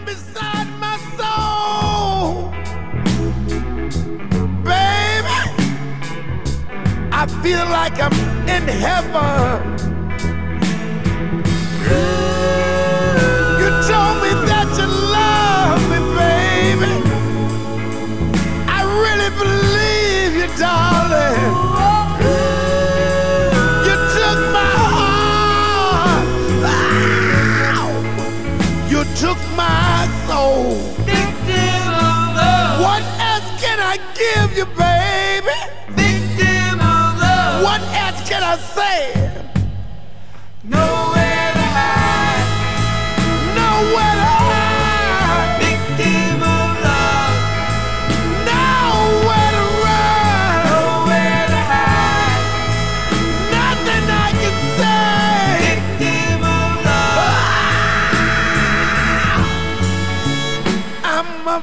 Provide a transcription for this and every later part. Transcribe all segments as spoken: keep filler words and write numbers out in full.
beside my soul. Baby, I feel like I'm in heaven. You told me that you love me, baby. I really believe you, darling. You took my heart. You took my soul. Victim of love. What else can I give you, baby? Victim of love. What else can I say? Nowhere to hide. Nowhere to hide. Victim of love. Nowhere to run. Nowhere to hide. Nothing I can say. Victim of love. I'm a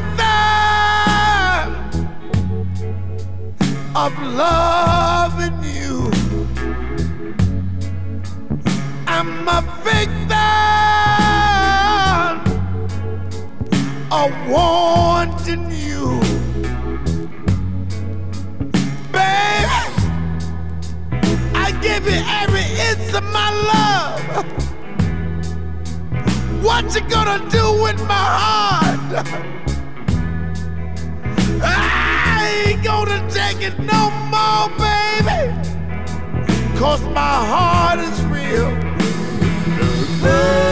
victim of loving you. I'm a victim of wanting you. Baby, I give you every inch of my love. What you gonna do with my heart? I ain't gonna take it no more, baby, 'cause my heart is real.